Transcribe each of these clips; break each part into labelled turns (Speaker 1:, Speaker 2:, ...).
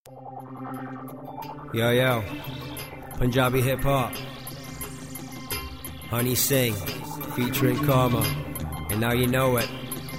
Speaker 1: Yo, Punjabi hip hop. Honey Singh featuring Karma, and now you know it.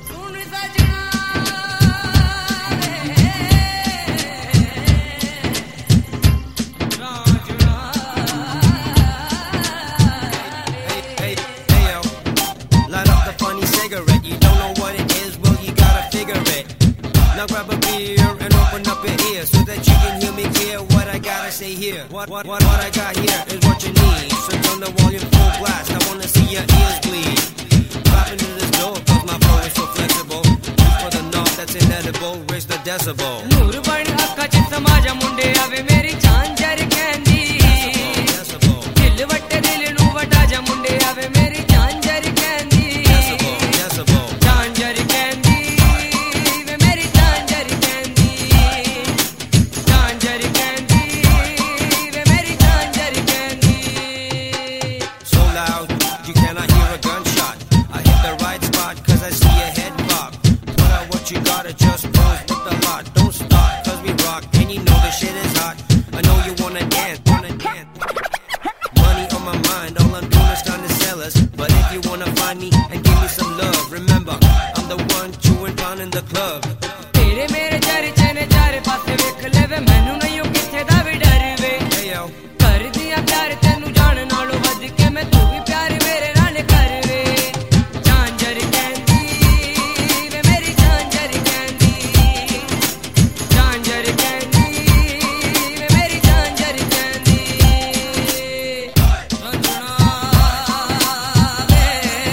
Speaker 1: Hey, yo, light up the funny cigarette. You don't know what it is, well you gotta figure it. Now grab a beer and open up your ears so that you can hear me clear what I gotta say here. What I got here is what you need. So turn the volume full blast. I wanna see your ears bleed. Clap into this door cause my flow is so flexible. Reach for the knob that's inedible. Raise the decibel.
Speaker 2: Noor ban akka ch samaja munde ave meri jhanjar candy. Dil vatte dil nu vata ja munde ave meri jhanjar candy. Jhanjar candy ve meri jhanjar candy. Jhanjar candy ve meri jhanjar candy.
Speaker 1: So loud you cannot hear a gunshot. I hit the right spot cause I see your head pop. Put out what you gotta, just pose with the lot. Don't stop cause we rock and you know the shit is hot. I know you wanna dance. Money on my mind, all I'm doing is trying to sell us. But if you wanna find me and give me some love, remember I'm the one chewing pound in the club.
Speaker 2: तेरे मेरे चर्चे ने चारे पासे वेख ले वे मैनू नहीं हो किथे दा भी डर वे
Speaker 1: Hey yo,
Speaker 2: कर दिया प्यार तेनू जान नालों वध के मैं तू भी प्यार मेरे नाल कर वे झांझर कहंदी वे मेरी झांझर कहंदी झांझर कहंदी वे मेरी झांझर कहंदी रंजना वे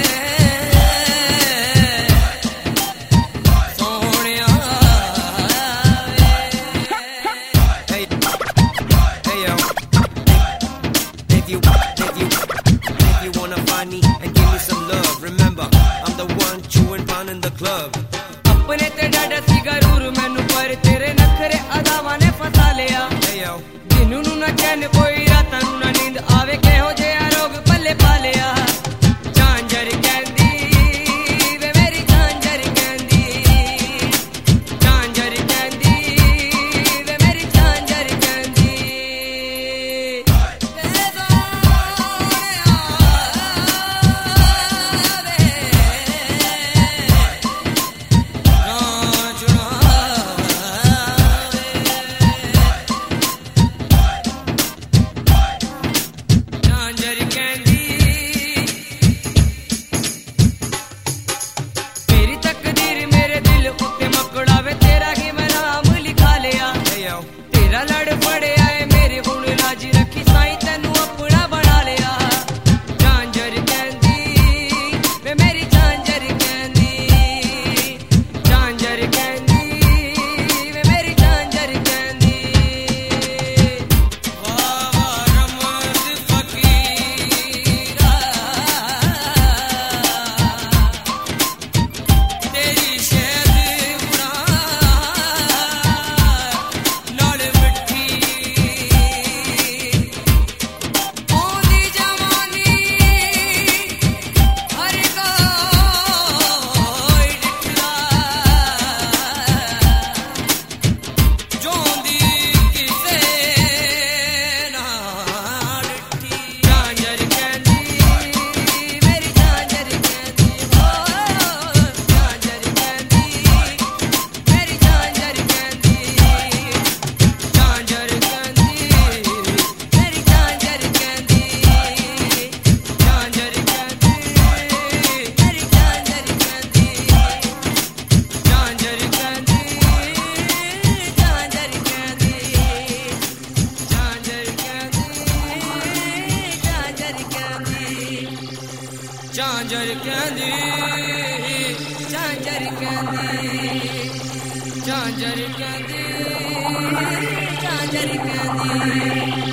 Speaker 2: सोहणिया
Speaker 1: hey yo. If you wanna find me and give me some love, remember I'm the one chewing pound in the club.
Speaker 2: अपने ते डाडा सी गरूर मैनू पर तेरे नखरे अदावां ने फसा लिया
Speaker 1: Hey yo,
Speaker 2: दिनू नू ना चैन कोई रातां नू ना नींद आवे किहो जिहा रोग पल्ले पा लिया झांझर कहंदी वे मेरी झांझर कहंदी झांझर कहंदी वे मेरी झांझर कहंदी वे झांझर कहंदी मेरी तकदीर मेरे दिल उत्ते मकड़ावे तेरा ही मैं नाम लिखा लिया
Speaker 1: hey yo.
Speaker 2: तेरा लड़ पड़े आए मेरे हुण लाजी रखी साईं तैनू अपना बना लिया झांझर कहंदी वे मेरी झांझर कहंदी झांझर कहंदी वे मेरी झांझर कहंदी वाह वाह रमज फकीरा तेरी शहद गुना नाल मिठी ओदी जवानी हर कोई डिठला जोंदी किसे ना डिठी झांझर कहंदी मेरी झांझर कहंदी ओ झांझर कहंदी मेरी झांझर कहंदी झांझर कहंदी मेरी झांझर कहंदी झांझर कहंदी मेरी झांझर कहंदी झांझर कहंदी झांझर कहंदी झांझर कहंदी झांझर कहंदी झांझर कहंदी झांझर कहंदी झांझर कहंदी झांझर कहंदी